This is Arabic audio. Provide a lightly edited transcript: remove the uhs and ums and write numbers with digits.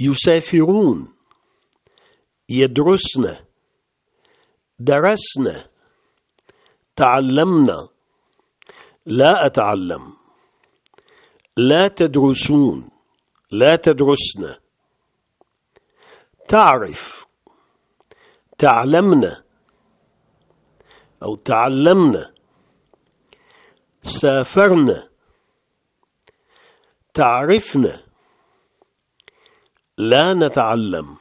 يسافرون، يدرسن، درسنا، تعلمنا، لا أتعلم، لا تدرسون، لا تدرسن، تعرف، تعلمنا أو تعلمنا، سافرنا، تعرفنا، لا نتعلم،